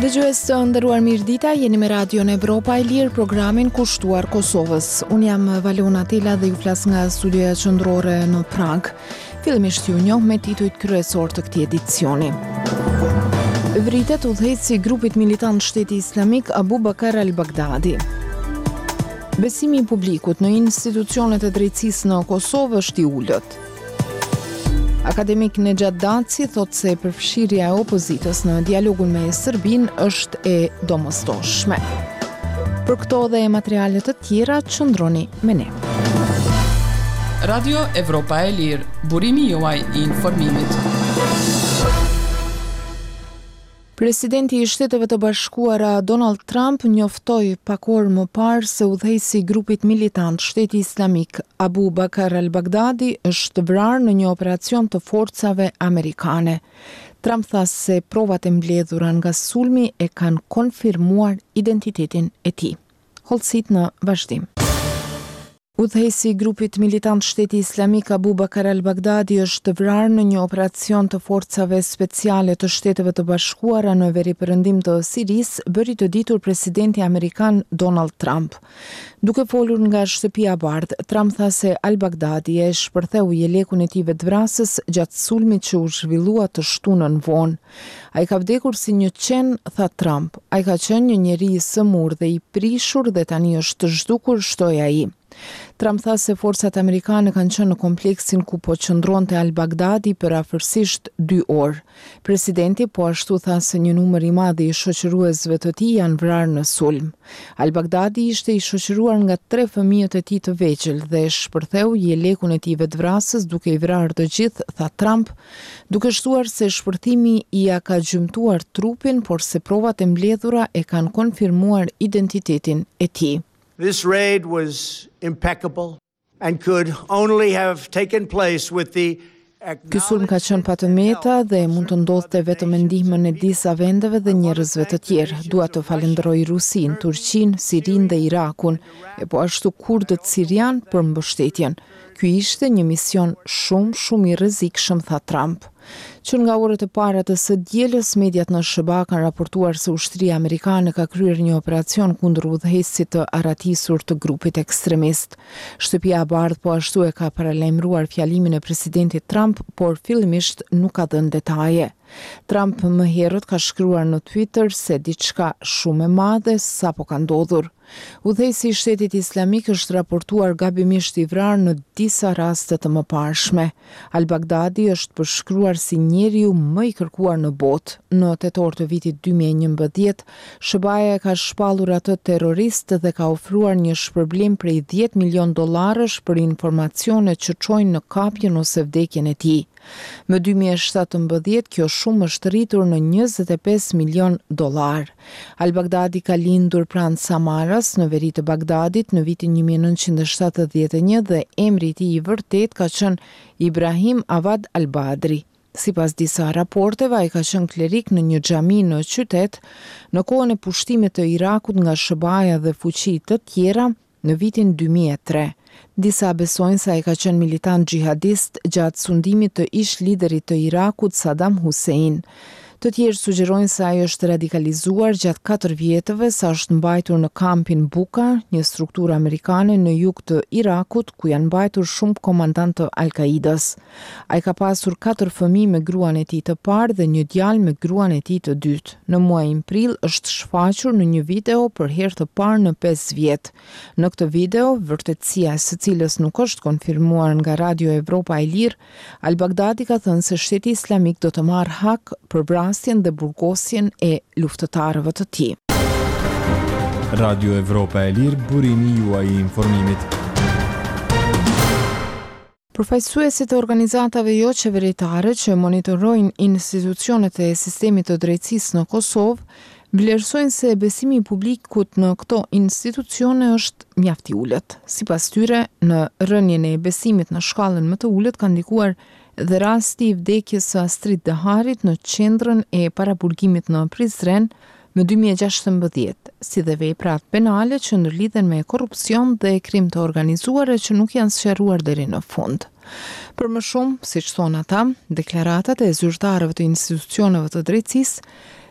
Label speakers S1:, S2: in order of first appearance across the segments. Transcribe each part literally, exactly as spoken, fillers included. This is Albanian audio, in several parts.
S1: Dëgjues të nderuar, mirëdita, jeni me Radion Evropa e Lirë, programin kushtuar Kosovës. Unë jam Valona Tela dhe ju flas nga studioja qendrore në Prag. Fillimisht ju njoh me titujt kryesor të këtij edicioni. Vritet udhëheci i grupit militant Shteti Islamik Abu Bakr al-Baghdadi. Besimi i publikut në institucionet e drejtësisë në Kosovë është i ulët. Akademik Nejat Daci thot se përfshirja e opozitës në dialogun me Serbinë është e domosdoshme. Për këto dhe materiale të tjera, qëndroni me ne.
S2: Radio Evropa e Lirë, burimi juaj i informimit.
S1: Presidenti i Shteteve të Bashkuara Donald Trump njoftoi pak orë më parë se udhëheqësi i grupit militant Shteti Islamik Abu Bakr al-Baghdadi është vrarë në një operacion të forcave amerikane. Trump tha se provat e mbledhura nga sulmi e kanë konfirmuar identitetin e tij. Hollësit në vazhdim. Udhëheqësi i grupit militant Shteti Islamik Abu Bakr al-Baghdadi është vrarë në një operacion të forcave speciale të Shteteve të Bashkuara në veriperëndim të Sirisë, bëri të ditur presidenti amerikan Donald Trump. Duke folur nga shtëpia e Bardhë, Trump tha se al-Baghdadi e shpërtheu jelekun e tij vetvrasës gjatë sulmit që u zhvillua të shtunën vonë. Ai ka vdekur si një qen, tha Trump. Ai ka qenë një njeri i sëmur dhe i prishur dhe tani është të zhdukur, shtoi ai. Trump tha se forcat amerikane kanë qenë në kompleksin ku po qëndronte al-Baghdadi për afërsisht dy orë. Presidenti po ashtu tha se një numër i madh i shoqëruesve të tij janë vrarë në sulm. Al-Baghdadi ishte i shoqëruar nga tre fëmijët e tij të vegjël dhe shpërtheu jelekun e tij vetvrasës duke i vrarë të gjithë, tha Trump, duke shtuar se shpërthimi i ia ka gjymtuar trupin, por se provat e mbledhura e kanë konfirmuar identitetin e tij.
S3: This raid was impeccable and could only have taken place with the
S1: Ky sulm ka qenë pa të meta dhe mund të ndodhte vetëm me ndihmën e disa vendeve dhe njerëzve të tjerë. Dua të falenderoj Rusinë, Turqinë, Sirinë dhe Irakun, e po ashtu kurdët sirian për mbështetjen. Ky ishte një mision shumë, shumë i rrezikshëm, tha Trump. Që nga orët e para të së dielës, mediat në SBA kanë raportuar se ushtria amerikane ka kryer një operacion kundër udhëheqësit të aratisur të grupit ekstremist. Shtëpia e Bardhë po ashtu e ka paralajmëruar fjalimin e presidentit Trump, por fillimisht nuk ka dhënë detaje. Trump më herët ka shkruar në Twitter se diçka shumë e madhe sapo ka ndodhur. Udhëheqësi i Shtetit Islamik është raportuar gabimisht i vrarë në disa raste të mëparshme. Al-Baghdadi është përshkruar si njeriu më i kërkuar në botë. Në tetor të vitit dy mijë e njëmbëdhjetë, SBA ka shpallur atë terrorist dhe ka ofruar një shpërblim prej dhjetë milion dollarësh për informacione që çojnë në kapjen ose vdekjen e tij. Më dy mijë e shtatëmbëdhjetë kjo shumë është rritur në njëzet e pesë milion dollar. Al-Baghdadi ka lindur pranë Samaras në veri të Bagdadit në vitin një mijë e nëntëqind e shtatëdhjetë e një dhe emri i tij i vërtet ka qenë Ibrahim Awad al-Badri. Sipas disa raporteve, ai ka qenë klerik në një xhami në qytet në kohën e pushtimit të Irakut nga SBA-ja dhe fuqi të tjera në vitin dy mijë e tre. Disa besojnë se ai ka qenë militant xhihadist gjatë sundimit të ish liderit të Irakut Saddam Hussein. Të tjerë sugjerojnë se ai është radikalizuar gjatë katër vjetëve sa është mbajtur në kampin Buka, një strukturë amerikane në jug të Irakut ku janë mbajtur shumë komandantë të Al-Qaidës. Ai ka pasur katër fëmijë me gruan e tij të parë dhe një djalë me gruan e tij të dytë. Në muajin prill është shfaqur në një video për herë të parë në pesë vjet. Në këtë video, vërtetësia e së cilës nuk është konfirmuar nga Radio Evropa e Lirë, Al-Baghdadi ka thënë se Shteti Islamik do të marrë hak për vrasjen dhe burgosjen e luftëtarëve të tij.
S4: Radio Evropa e Lirë, burimi juaj i informimit.
S1: Përfaqësuesit e organizatave jo qeveritare që monitorojnë institucionet e sistemit të drejtësisë në Kosovë vlerësojnë se besimi i publikut në këto institucione është mjaft i ulët. Sipas tyre, në rënien e besimit në shkallën më të ulët ka ndikuar dhe rasti i vdekjes së Astrid Deharit në qendrën e paraburgimit në Prizren në dy mijë e gjashtëmbëdhjetë, si dhe veprat penale që ndërlidhen me korrupsion dhe krim të organizuar që nuk janë sqaruar deri në fund. Për më shumë, siç thonë ata, deklaratat e zyrtarëve të institucioneve të drejtësisë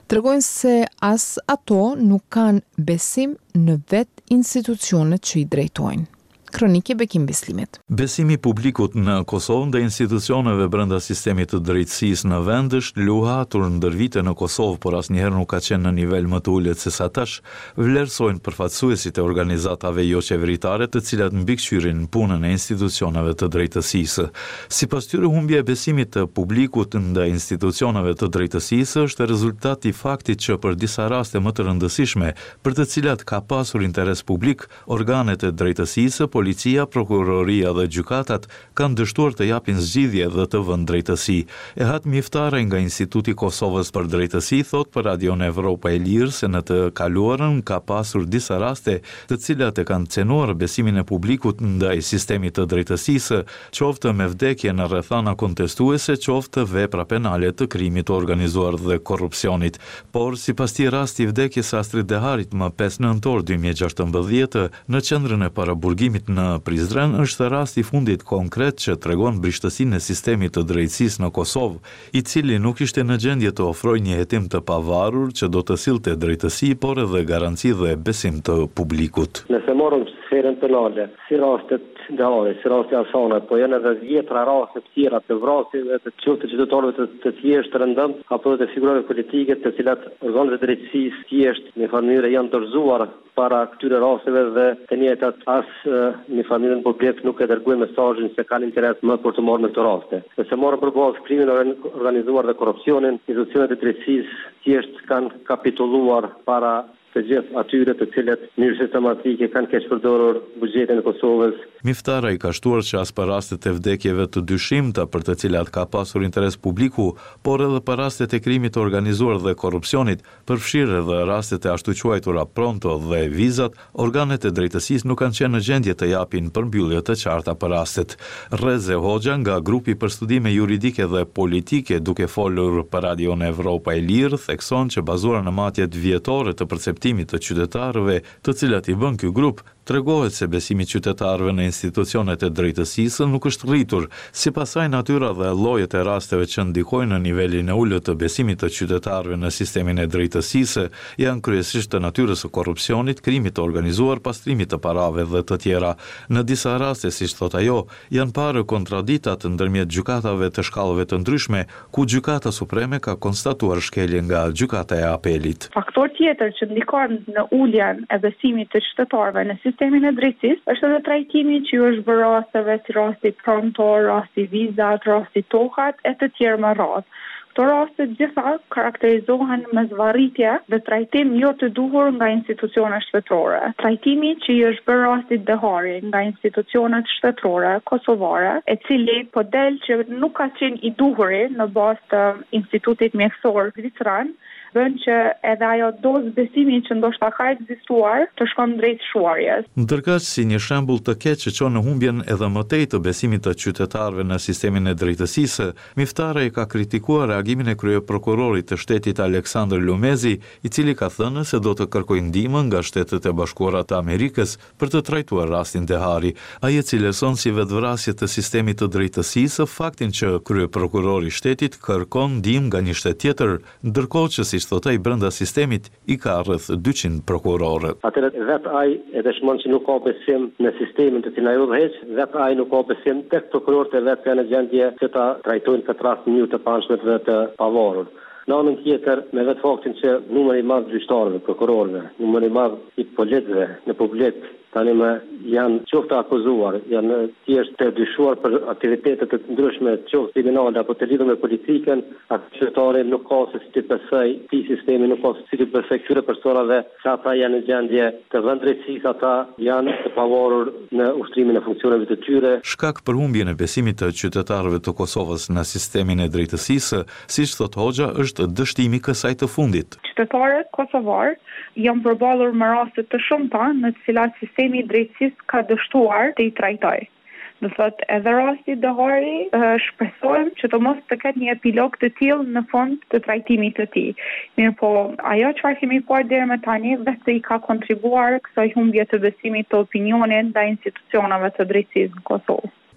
S1: Tregojnë se as ato nuk kanë besim në vetë institucionet që i drejtojnë. Kronike Bekim Beslimit.
S5: Besimi publikut në Kosovë ndaj institucioneve brenda sistemit të drejtësisë në vend është luhatur ndër vite në Kosovë, por asnjëherë nuk ka qenë në nivel më të ulët se sa tash, vlerësojnë përfaqësuesit e organizatave jo qeveritare të cilat mbikëqyrin punën e institucioneve të drejtësisë. Sipas tyre, humbja e besimit të publikut ndaj institucioneve të drejtësisë është rezultat i faktit që për disa raste më të rëndësishme, për të cilat ka pasur interes publik, organet e drejtësisë, policia, prokuroria dhe gjykatat kanë dështuar të japin zgjidhje dhe të vënë drejtësi. Ehat Miftare nga Instituti Kosovës për Drejtësi thot për Radion Evropa e Lirë se në të kaluarën ka pasur disa raste të cilat e kanë cenuar besimin e publikut ndaj sistemit të drejtësisë, qoftë me vdekje në rrethana kontestuese, qoftë vepra penale të krimit të organizuar dhe korrupsionit. Por sipas këtij rasti vdekjes së Astrid Deharit më pesë nëntor dy mijë e gjashtëmbëdhjetë në qendrën e paraburgimit në Prizren është rasti i fundit konkret që tregon brishtësinë e sistemit të drejtësisë në Kosovë, i cili nuk ishte në gjendje të ofrojë një hetim të pavarur që do të sillte drejtësi, por edhe garanci dhe besim të publikut.
S6: Nëse morëm sferën penale, si rastet Dehari, si rasti Asana, po janë edhe dhjetra raste të tjera të vrasjeve të qoftë të qytetarëve të, të thjeshtë të rëndëm, apo të figurave politike të cilat organet e drejtësisë thjesht në mënyrë janë dorëzuar para këtyre rasteve dhe të njëjtat as në familjen publik nuk e dërguajnë mesazhin se kanë interes më për të marrë në këto raste. Nëse morëm përballë krimin organizuar dhe korrupsionin, institucionet e drejtësisë thjesht kanë kapitulluar para të gjithë atyre të cilët në mënyrë sistematike kanë keq përdorur buxhetin e Kosovës.
S5: Miftara i ka shtuar që as për rastet e vdekjeve të dyshimta për të cilat ka pasur interes publiku, por edhe për rastet e krimit të organizuar dhe korrupsionit, përfshirë edhe rastet e ashtu quajtura pronto dhe vizat, organet e drejtësisë nuk kanë qenë në gjendje të japin përmbyllje të qarta për rastet. Reze Hoxha nga grupi për studime juridike dhe politike, duke folur për Radion Evropa e Lirë, thekson që bazuar në matjet vjetore të perceptimit të qytetarëve, të cilat i bën ky grup, tregohet se besimi i qytetarëve në institucionet e drejtësisë nuk është rritur. Sipas saj, natyra dhe llojet e rasteve që ndikojnë në nivelin e ulët të besimit të qytetarëve në sistemin e drejtësisë janë kryesisht të natyrës së korrupsionit, krimit të organizuar, pastrimit të parave dhe të tjera. Në disa raste, siç thot ajo, janë parë kontradiktat ndërmjet gjykatave të shkallëve të ndryshme, ku Gjykata Supreme ka konstatuar shkelje nga Gjykata e Apelit.
S7: Faktor tjetër që ndikon në uljen e besimit të qytetarëve në sistemin e drejtësisë është edhe trajtimi që është bërë rasteve si rasti pronto, rasti vizat, rasti tokat e të tjerë më radhë. Këto raste gjitha karakterizohen me zvarritje dhe trajtim jo të duhur nga institucionet shtetërore. Trajtimi që i është bërë rastit Dehari nga institucionet shtetërore kosovare, e cili po del që nuk ka qenë i duhuri në bazë të Institutit Mjekësor Zvicran, bën që edhe ajo dozë besimi që ndoshta ka ekzistuar të shkon drejt shuarjes.
S5: Ndërkaq, si një shembull të keq që çon në humbjen edhe më tej të besimit të qytetarëve në sistemin e drejtësisë, Miftare i ka kritikuar reagimin e kryeprokurorit të shtetit Aleksandr Lumezi, i cili ka thënë se do të kërkojë ndihmë nga Shtetet e Bashkuara të Amerikës për të trajtuar rastin Dehari. Ai e cilëson si vetvrasje të sistemit të drejtësisë faktin që kryeprokurori i shtetit kërkon ndihmë nga një shtet tjetër, ndërkohë që si thot ai brenda sistemit i ka rreth dyqind prokurorë.
S6: Atëherë vetë ai e dëshmon që nuk ka besim në sistemin të cilë udhëheq, vetë ai nuk ka besim tek prokurorët e vetë janë në gjendje që ta trajtojnë këtë rast në mënyrë të pamshme dhe të pavarur. Në anën tjetër, me vetë faktin që numri i madh gjyqtarëve, prokurorëve, numri i madh i politikëve në publik tani më janë qoftë akuzuar, janë thjesht të dyshuar për aktivitete të ndryshme, qoftë kriminale apo të lidhur me politikën, atë qytetari nuk ka se si të besoj, ti sistemi nuk ka se si të besoj këtyre personave, se ata janë në gjendje të vënë drejtësisë, ata janë të pavarur në ushtrimin e funksioneve të tyre.
S5: Shkak për humbjen e besimit të qytetarëve të Kosovës në sistemin e drejtësisë, siç thot Hoxha, është dështimi kësaj të fundit.
S7: Qytetarët kosovar janë përballur me raste të shumta në të cilat sistemi i drejtësisë ka dështuar të i trajtojë. Do thotë edhe rasti Dehari, shpresojmë që të mos të ketë një epilog të tillë në fund të trajtimit të tij. Mirë po, ajo çfarë kemi parë deri më tani vetë i ka kontribuar kësaj humbje të besimit të opinionit ndaj institucioneve të drejtësisë në Kosovë.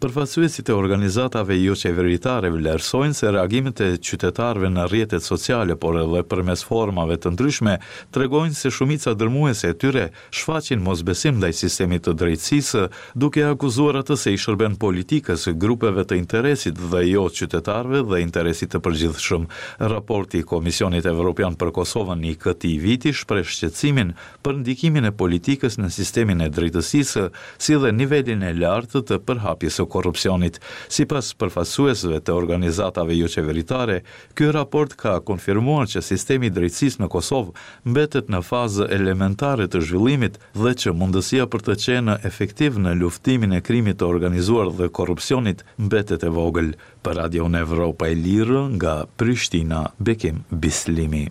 S5: Përfaqësuesit e organizatave jo qeveritare vlerësojnë se reagimet e qytetarëve në rrjetet sociale, por edhe përmes formave të ndryshme, tregojnë se shumica dërmuese e tyre shfaqin mosbesim ndaj sistemit të drejtësisë, duke akuzuar atë se i shërben politikës, grupeve të interesit dhe jo qytetarëve dhe interesit të përgjithshëm. Raporti i Komisionit Evropian për Kosovën i këtij viti shpreh shqetësimin për ndikimin e politikës në sistemin e drejtësisë, si dhe nivelin e lartë të përhapjes së korrupsionit. Sipas përfaqësuesve të organizatave jo qeveritare, ky raport ka konfirmuar që sistemi i drejtësisë në Kosovë mbetet në fazë elementare të zhvillimit dhe që mundësia për të qenë efektiv në luftimin e krimit të organizuar dhe korrupsionit mbetet e vogël. Për Radio Evropa e Lirë nga Prishtina, Bekim Bislimi.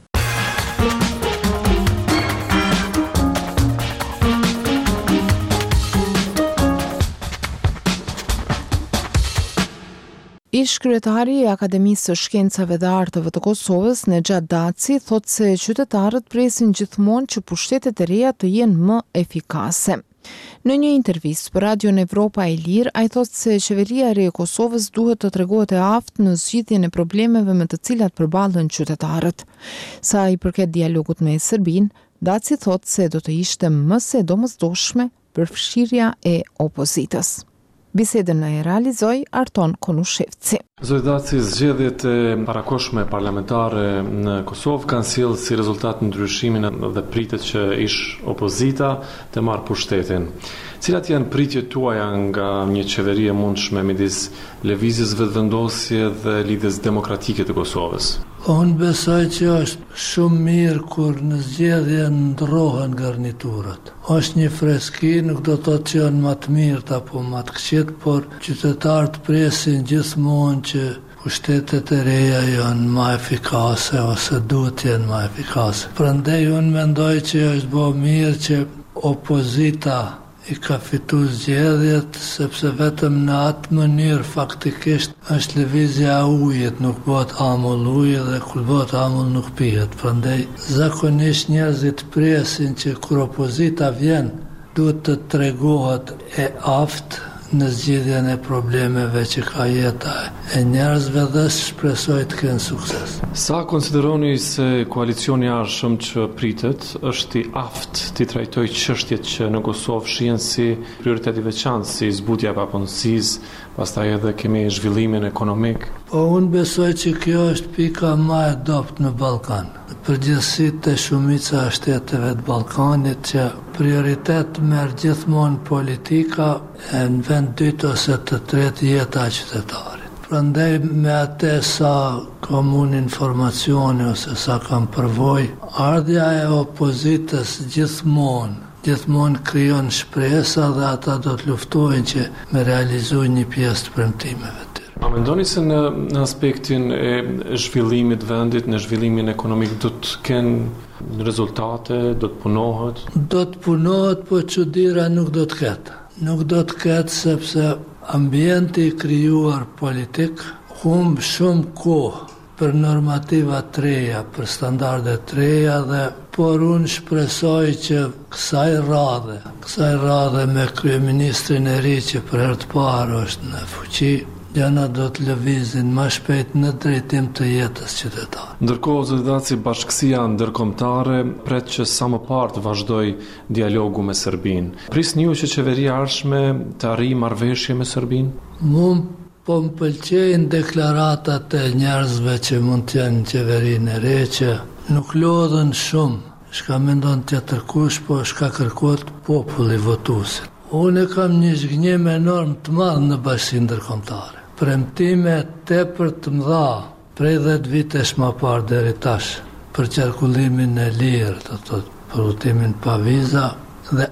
S1: Ish kryetari i Akademisë së Shkencave dhe Arteve të Kosovës, Nexhat Daci, thotë se qytetarët presin gjithmonë që pushtetet e reja të jenë më efikase. Në një intervistë për Radio Evropa e Lirë, ai thotë se qeveria e re e Kosovës duhet të tregohet e aftë në zgjidhjen e problemeve me të cilat përballen qytetarët. Sa i përket dialogut me Serbinë, Daci thotë se do të ishte më se domosdoshme përfshirja e opozitës. Bisedën e realizoi Arton Konushevci.
S8: Zoti Daci, zgjedhjet e parakohshme parlamentare në Kosovë kanë sjellë si rezultat ndryshimin dhe pritet që ish opozita të marrë pushtetin. Cilat janë pritjet tuaja nga një qeveri e mundshme midis lëvizjes vetëvendosje dhe lidhjes demokratike të Kosovës?
S9: Unë besoj që është shumë mirë kur në zgjedhje ndrohen garniturat. Është një freski, nuk do të thotë që janë më të mirët apo më të këqit, por qytetarët presin gjithmonë që pushtetet e reja janë më efikase ose duhet të jenë më efikase. Prandaj unë mendoj që është bo mirë që opozita i ka fitu zgjedhjet, sepse vetëm në atë mënyrë faktikisht është lëvizja e ujit, nuk bëhet amull ujë dhe kur bëhet amull nuk pihet. Prandaj zakonisht njerëzit presin që kur opozita vjen, duhet të tregohet e aftë në zgjidhjen e problemeve që ka jeta e njerëzve dhe shpresoj të kenë sukses.
S8: Sa konsideroni se koalicioni i ardhshëm që pritet është i aftë të trajtojë çështjet që në Kosovë shihen si prioritet i veçantë, si zbutja e papunësisë, pastaj edhe kemi zhvillimin ekonomik?
S9: Po unë besoj që kjo është pika më e dobët në Ballkan. Përgjithësi të shumica e shteteve të Ballkanit që prioritet merr gjithmonë politika e në vend dytë ose të tretë jeta e qytetarit. Prandaj me atë sa kam unë informacione ose sa kam përvoj, ardhja e opozitës gjithmonë gjithmonë krijon shpresa dhe ata do të luftojnë që me realizojnë një pjesë të premtimeve të tyre.
S8: A mendoni se në, në aspektin e zhvillimit vendit, në zhvillimin ekonomik do të kenë rezultate, do të punohet?
S9: Do të punohet, po çuditëra nuk do të ketë. Nuk do të ketë sepse ambienti i krijuar politik humb shumë kohë për normativa të reja, për standarde të reja dhe por unë shpresoj që kësaj radhe, kësaj radhe me kryeministrin e ri që për herë të parë është në fuqi, gjëna do të lëvizin më shpejt në drejtim të jetës qytetare.
S8: Ndërkohë, zoti Daci, bashkësia ndërkombëtare pret që sa më parë të vazhdoj dialogu me Serbinë. Prisni ju që qeveria e ardhshme të arrijë marrëveshje me Serbinë?
S9: Mund po më pëlqejnë deklaratat e njerëzve që mund të jenë në qeverinë e re që nuk lodhen shumë, shka mendon tjetër kush, po shka kërkot populli votuesit. Unë kam një zhgënjim enorm të madh në bashkinë ndërkombëtare. Premtime tepër të mëdha prej dhjetë vitesh më parë deri tash për qarkullimin e lirë, do të thotë për udhëtimin pa viza dhe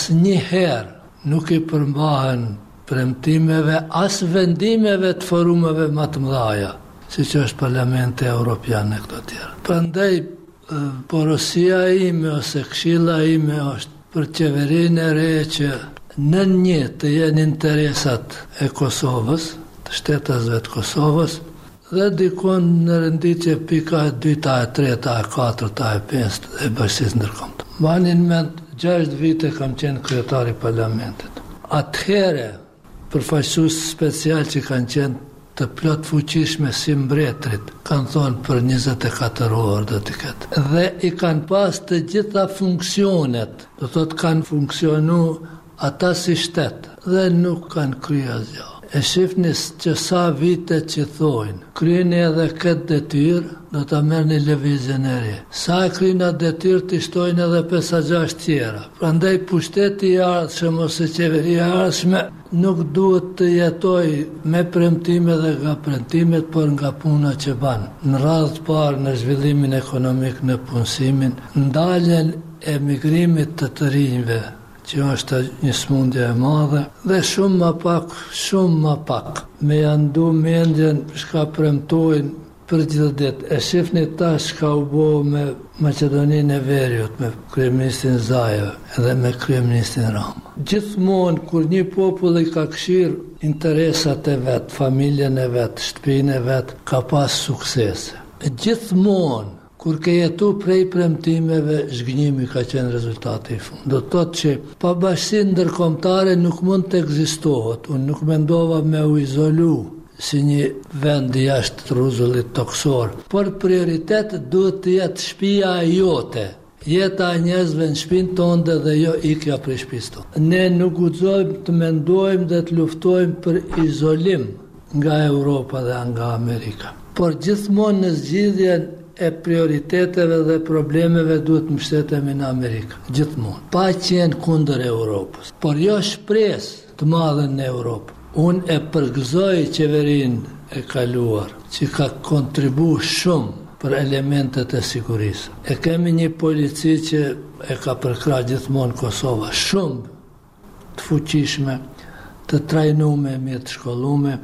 S9: asnjëherë nuk i përmbahen premtimeve as vendimeve të forumeve më të mëdha, siç është Parlamenti Evropian e këto tjera. Prandaj porosia ime ose këshilla ime është për qeverinë e re që në një të jenë interesat e Kosovës, të shtetësve të Kosovës, dhe dikon në renditje pika e dyta, e treta, e katërta, e pestë e bashkisë ndërkombëtare. Mbani në mend gjashtë vite kam qenë kryetari i parlamentit. Atëherë përfaqësues special që kanë qenë të plot fuqishme si mbretrit, kanë thonë për njëzet e katër orë do të ketë. Dhe i kanë pas të gjitha funksionet, do të të kanë funksionu ata si shtetë, dhe nuk kanë kryer asgjë. E shifnis që sa vite që thojnë, kryeni edhe këtë detyrë, do të merë një lëvizjen e re. Sa e kryena detyrë të shtojnë edhe pesë a gjashtë tjera. Prandaj pushteti i ardhshëm ose qeveria e ardhshme nuk duhet të jetoj me premtime dhe nga premtimet, por nga puna që banë. Në radhë të parë në zhvillimin ekonomik, në punësimin, ndaljen e migrimit të të rinjve, që është një smundje e madhe, dhe shumë ma pak, shumë ma pak. Me janë du mendjen shka premtojnë për gjithë ditë. E shifni ta shka u bo me Macedoninë e Veriut, me kryeministin Zaev edhe me kryeministin Rama. Gjithmonë kur një popull i ka këshirë interesat e vetë, familjen e vetë, shtëpinë e vetë, ka pas suksese. Gjithmonë kur ke jetu prej premtimeve, zhgënjimi ka qenë rezultati i fundit. Do të thotë që pabashkësinë ndërkombëtare nuk mund të ekzistohet. Unë nuk mendova me u izolu si një vend jashtë rruzullit toksor, por prioritet duhet të jetë shtëpia e jote. Jeta e njerëzve në shtëpinë tonë dhe jo ikja prej shtëpisë tonë. Ne nuk guxojmë të mendojmë dhe të luftojmë për izolim nga Europa dhe nga Amerika. Por gjithmonë në zgjidhjen e prioriteteve dhe problemeve duhet të mbështetemi në Amerikë, gjithmonë. Pa qenë kundër Europës, por jo shpresë të madhe në Europë. Unë e përgëzoj qeverinë e kaluar, që ka kontribu shumë për elementet e sigurisë. E kemi një polici që e ka përkra gjithmonë Kosova, shumë të fuqishme, të trajnume, mirë të shkollume.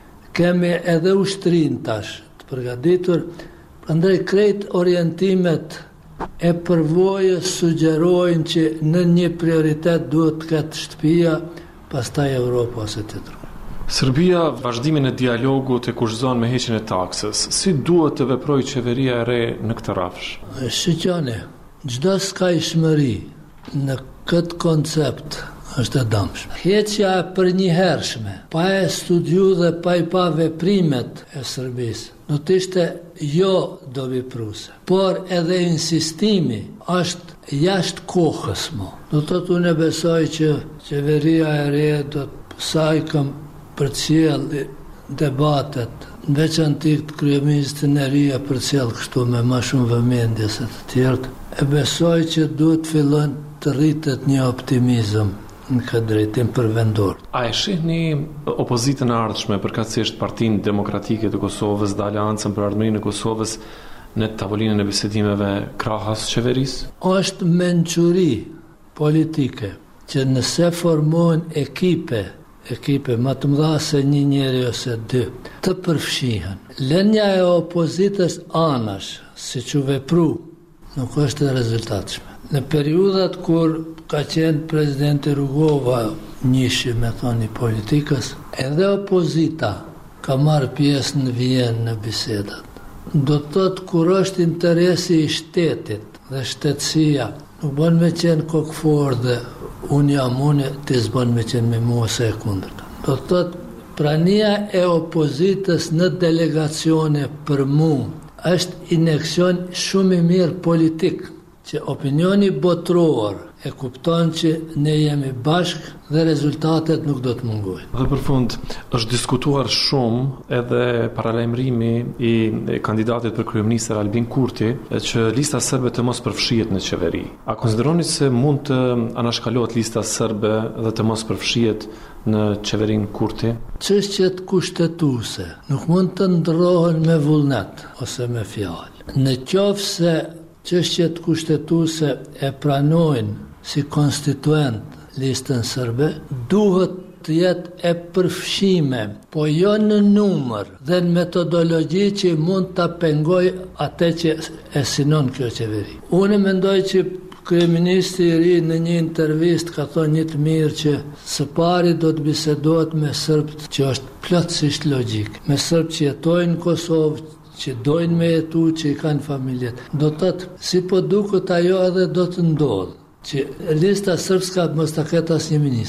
S9: Kemi edhe ushtrin tash të përgatitur. Prandaj krejt orientimet e përvojës sugjerojnë që në një prioritet duhet të ketë shtëpia, pastaj Europa ose tjetër.
S8: Serbia vazhdimin e dialogut e kushton me heqjen e taksës. Si duhet të veprojë qeveria e re në këtë rrafsh?
S9: Shqyqone, çdo skajshmëri në këtë koncept është e dëmshme. Heqja e përnjëhershme, pa e studiu dhe pa i pa veprimet e Serbisë, do të ishte jo dovipruese, por edhe insistimi është jashtë kohës mo. Do të thotë unë besoj që qeveria e re do të sajkëm për cilë debatet, në veçantik të kryeministin e ria për cilë kështu me ma shumë vëmendje se të tjertë, e besoj që duhet fillon të rritet një optimizëm në këtë drejtim për vendor.
S8: A e shihni opozitën e ardhshme, përkatësisht Partinë Demokratike të Kosovës dhe Aleancën për Ardhmërinë e Kosovës në tavolinën e bisedimeve krahas qeverisë?
S9: Është mençuri politike që nëse formohen ekipe, ekipe më të mëdha se një njeri ose dy, të përfshihen. Lënia e opozitës anash, si që vepru, nuk është e rezultatshme. Në periudat kur ka qenë presidenti Rugova njëshi me thoni politikës, edhe opozita ka marrë pjesë në Vjenë në bisedat. Do të thotë kur është interesi i shtetit dhe shtetësia, nuk bën me qenë kokfor dhe unë jam unë, ti s'bën me qenë me mua se e kundërta. Do të thotë prania e opozitës në delegacione për mua është injekcion shumë i mirë politik, që opinioni botror e kupton që ne jemi bashkë dhe rezultatet nuk do të mungojnë.
S8: Dhe për fund, është diskutuar shumë edhe paralajmërimi i kandidatit për kryeministër Albin Kurti që lista serbe të mos përfshihet në qeveri. A konsideroni se mund të anashkalohet lista serbe dhe të mos përfshihet në qeverinë Kurti?
S9: Çështjet kushtetuese nuk mund të ndrohen me vullnet ose me fjalë. Në qoftë se çështjet kushtetuese e pranojnë si konstituent listën serbe, duhet të jetë e përfshime, po jo në numër dhe në metodologji që mund të pengoj atë që e sinon kjo qeveri. Unë mendoj që kryeministri i ri në një intervistë ka thonë një të mirë që së pari do të bisedohet me serbët, që është plotësisht logjik, me serbë që jetojnë në Kosovë, që dojnë me jetu, që i kanë familjet. Do të thotë, si po duket ajo edhe do të ndodhë, që lista sërbska mos ta ketë asnjë ministër.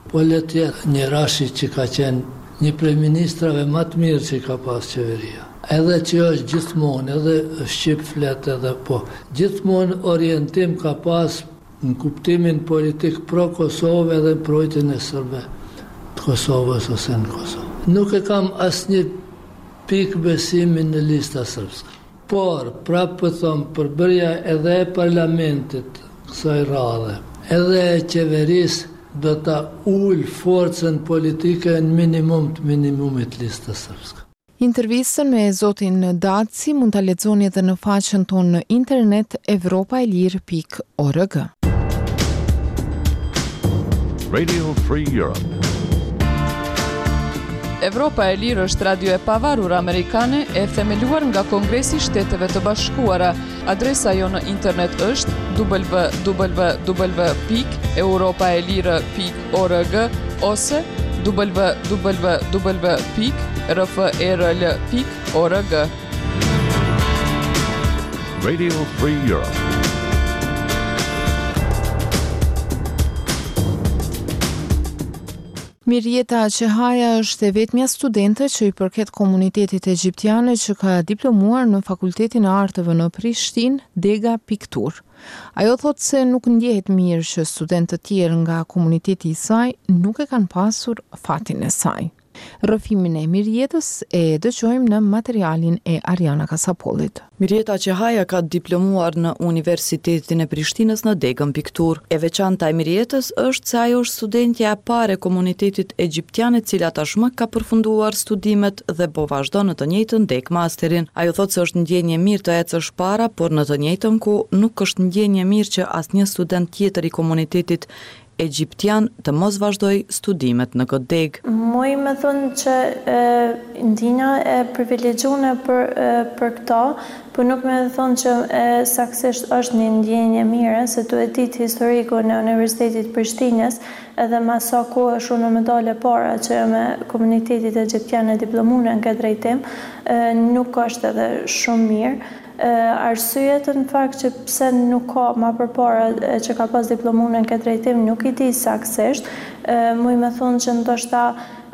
S9: Po le tjetë një Rashi që ka qenë një prej ministrave më të mirë që ka pas qeveria. Edhe që është gjithmonë, edhe Shqip flet edhe po. Gjithmonë orientim ka pas në kuptimin politik pro Kosovë edhe projtin e sërbe të Kosovës ose në Kosovë. Nuk e kam asnjë pikë besimin në lista sërbske. Por, prapë për thomë, përbërja edhe e parlamentit kësaj radhe, edhe e qeverisë do ta ullë forcën politike në minimum të minimumit lista sërbske.
S1: Intervistën me zotin Daci mund ta lexoni edhe në faqen tonë në internet evropaelir pikë org.
S10: Radio Free Europe.
S2: Evropa e Lirë është radio e pavarur amerikane e themeluar nga Kongresi i Shteteve të Bashkuara. Adresa jo në internet është w w w pikë europaelire pikë org ose w w w pikë r f r l pikë org.
S10: Radio Free Europe.
S1: Mirjeta Qehaja është e vetmja studente që i përket komunitetit egjiptiane që ka diplomuar në Fakultetin e Arteve në Prishtinë, Dega Piktur. Ajo thotë se nuk ndjehet mirë që studentë të tjerë nga komuniteti i saj nuk e kanë pasur fatin e saj. Rrëfimin e Mirjetës e dëgjojmë në materialin e Ariana Kasapolit.
S11: Mirjeta Qehaja ka diplomuar në Universitetin e Prishtinës në Degën Piktur. E veçanta e Mirjetës është se ajo është studentja e parë e komunitetit egjiptian e cila tashmë ka përfunduar studimet dhe po vazhdon në të njëjtën Deg masterin. Ajo thotë se është ndjenjë mirë të ecësh para, por në të njëjtën kohë nuk është ndjenjë mirë që asnjë student tjetër i komunitetit egjiptian të mos vazhdoj studimet në këtë deg.
S12: Muj me thonë që e, ndina e privilegjune për, e, për këta, për nuk me thonë që e, saksisht është një ndjenje mire, se të e ditë historiku në Universitetit Prishtinës, edhe ma sa kohë shumë në medale para që me komunitetit egjiptian e diplomune në këtë drejtim, e, nuk është edhe shumë mirë. Arsyet në fakt që pse nuk ka ma përpara që ka pas diplomune në këtë drejtim nuk i di saksisht, muj me thonë që ndoshta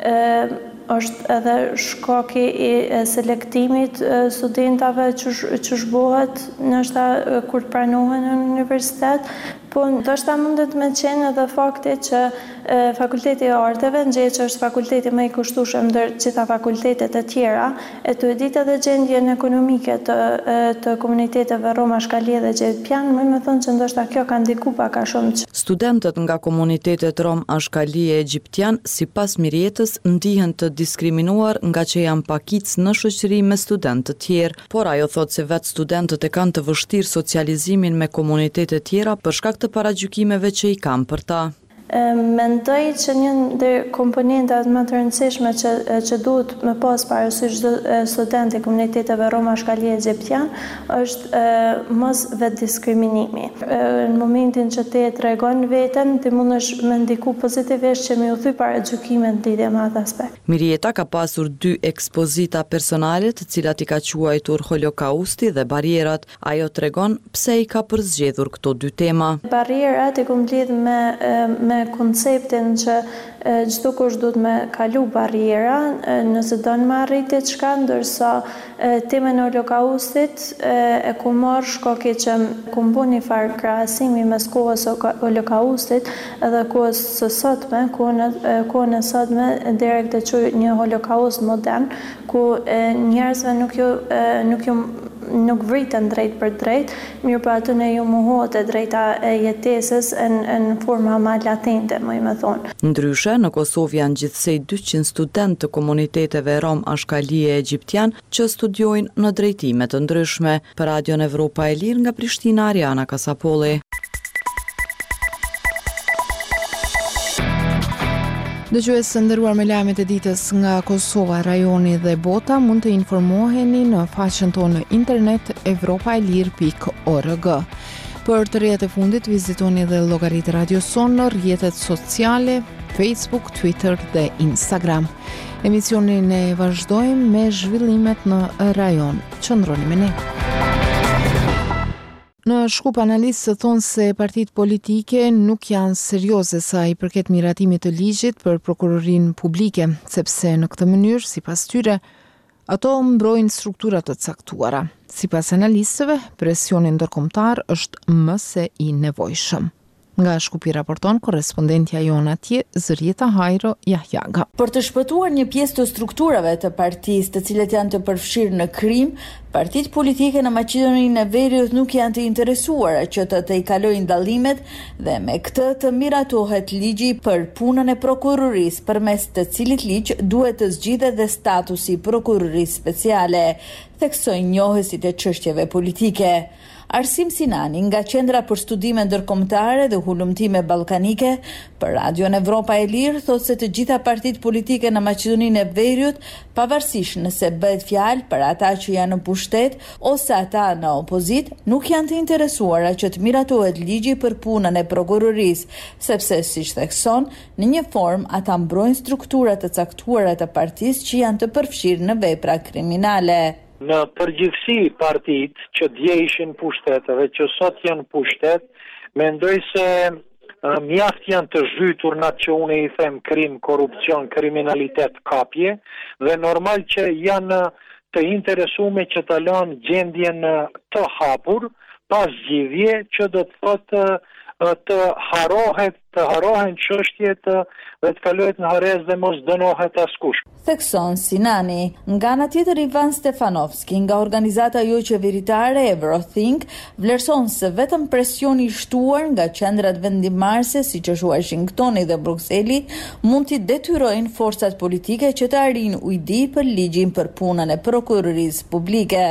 S12: është edhe shkaki i selektimit studentave që, që shbohet nështë kur të pranohen në universitet, po ndoshta mundet me qenë edhe fakti që e, Fakulteti i Arteve, nxjerrë që është fakulteti më i kushtueshëm ndër gjitha fakultetet e tjera, e të ditë edhe gjendjen ekonomike të, e, të komuniteteve Roma Shkalie dhe Gjepian, më me thonë që ndoshta kjo ka ndiku pak a shumë. Që...
S11: Studentët nga komunitetet Rom Ashkalie Egjiptian, sipas Mirjetës, ndihen të diskriminuar nga që janë pakic në shoqëri me studentë të tjerë, por ajo thotë se vetë studentët e kanë të vështirë socializimin me komunitete tjera për shkak të paragjykimeve që i kanë për ta.
S12: Mendoj që një ndër komponentat më të rëndësishme që, që duhet me pas parasysh çdo student i komuniteteve Roma Shkalie Egjiptian është e, mos vetë diskriminimi. E, në momentin që te tregon veten, ti mundesh me ndiku pozitivisht që me u thy paragjykimet lidhje me atë aspekt.
S11: Mirjeta ka pasur dy ekspozita personale të cilat i ka quajtur Holokausti dhe barierat. Ajo tregon pse i ka përzgjedhur këto dy tema.
S12: Barierat i kam lidh me me konceptin që çdo kush duhet me kalu barriera nëse don me arritë diçka, ndërsa temën e Holokaustit e ku marr shkaki që ku bën një farë krahasimi mes kohës së Holokaustit edhe kohës së sotme, kohën e sotme deri të çojë një Holokaust modern ku njerëzve nuk ju nuk ju nuk vritën drejt për drejt, mirë për aty ne ju mohohet e drejta e jetesës në, në forma ma latente, më i me thonë.
S11: Ndryshe, në Kosovë janë gjithsej dyqind studentë të komuniteteve Rom Ashkalie Egjiptian që studiojnë në drejtime të ndryshme. Për Radion Evropa e Lirë nga Prishtina, Ariana Kasapoli.
S1: Dëgjues të nderuar, me lajmet e ditës nga Kosova, rajoni dhe bota mund të informoheni në faqen tonë në internet evropaelir pikë org. Për të rrjetet e fundit vizitoni edhe llogaritë Radio Son në rrjetet sociale, Facebook, Twitter dhe Instagram. Emisionin e vazhdojmë me zhvillimet në rajon. Qëndroni me ne. Në shkup analistët thonë se partitë politike nuk janë serioze sa i përket miratimit të ligjit për prokurorinë publike, sepse në këtë mënyrë, sipas tyre, ato mbrojnë struktura të caktuara. Sipas analistëve, presioni ndërkombëtar është më se i nevojshëm. Nga Shkupi raporton korrespondentja jonë atje, Zërieta Hajro Jahjaga.
S13: Për të shpëtuar një pjesë të strukturave të partisë, të cilët janë të përfshirë në krim, partitë politike në Maqedoninë e Veriut nuk janë të interesuara që të të i kalojnë dallimet dhe me këtë të miratohet ligji për punën e prokurorisë, përmes të cilit ligj duhet të zgjidhet dhe statusi prokurorisë speciale, theksojnë njohësit e çështjeve politike. Arsim Sinani, nga Qendra për Studime Ndërkombëtare dhe Hulumtime Ballkanike, për Radion Evropa e Lirë, thotë se të gjitha partitë politike në Maqedoninë e Veriut, pavarësisht nëse bëhet fjalë për ata që janë në pushtet ose ata në opozit, nuk janë të interesuara që të miratohet ligji për punën e prokurorisë, sepse siç thekson, në një formë ata mbrojnë struktura të caktuara të partisë që janë të përfshirë në vepra kriminale.
S14: Në përgjithësi partit që dje ishin pushteteve, që sot janë pushtet, mendoj se uh, mjaft janë të zhytur në atë që unë i them krim, korupcion, kriminalitet, kapje, dhe normal që janë të interesume që të lanë gjendjen të hapur, pas zgjidhje që do të thotë të harohet, të harohen çështjet dhe të kalohet në harez dhe mos dënohet askush.
S13: Thekson Sinani. Nga ana tjetër, Ivan Stefanovski, nga organizata jo qeveritare Eurothink, vlerëson se vetëm presioni i shtuar nga qendrat vendimmarrëse siç është Washingtoni dhe Brukseli mund t'i detyrojnë forcat politike që të arrijnë ujdi për ligjin për punën e prokurorisë publike.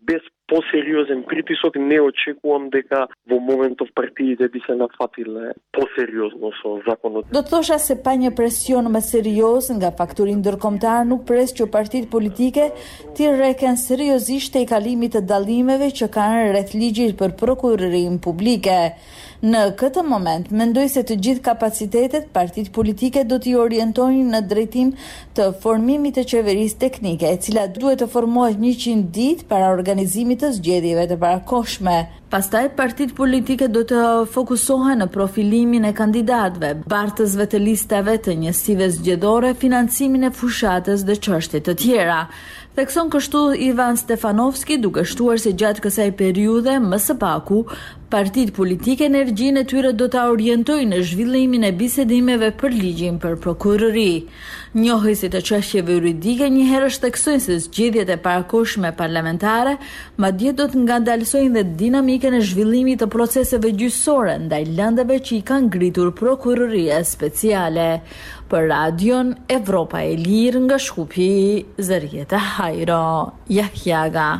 S15: Po seriozem, priti sot ne očekujem дека во моментов партиите би се нафатиле по сериозно со законот.
S13: Do të thosha se pa një presion më serioz nga faktori ndërkombëtar nuk pres që partitë politike t'i rreken seriozisht te i kalimit të dallimeve që kanë rreth ligjit për prokurorinë publike. Në këtë moment, mendoj se të gjithë kapacitetet partitë politike do t'i orientojnë në drejtim të formimit të qeverisë teknike, e cila duhet të formohet njëqind ditë para organizimit të zgjedhjeve të parakohshme. Pastaj, partitë politike do të fokusohen në profilimin e kandidatëve, bartësve të listave të njësive zgjedhore, financimin e fushatës dhe çështje të tjera. Thekson kështu Ivan Stefanovski, duke shtuar se gjatë kësaj periudhe, më së paku, partitë politike energjinë e tyre do ta orientojnë në zhvillimin e bisedimeve për ligjin për prokurori. Njohësit e çështjeve juridike njëherë theksojnë se zgjedhjet e parakohshme parlamentare madje do të ngandalsojnë dhe dinamikën e zhvillimit të proceseve gjyqësore ndaj lëndëve që i kanë ngritur prokuroria speciale. Për Radion Evropa e Lirë, nga Shkupi, Zërieta Hajro Jahjaga.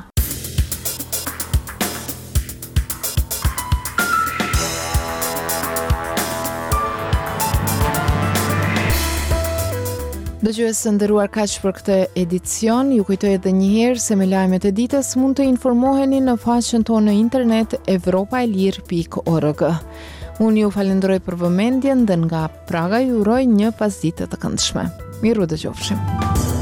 S1: Dëgjues të nderuar, kaq për këtë edicion. Ju kujtoj edhe një herë se me lajmet e ditës mund të informoheni në faqen tonë në internet evropa e lirë pikë org. Unë ju falenderoj për vëmendjen dhe nga Praga ju uroj një pasditë të këndshme. Miru dëgjofshim.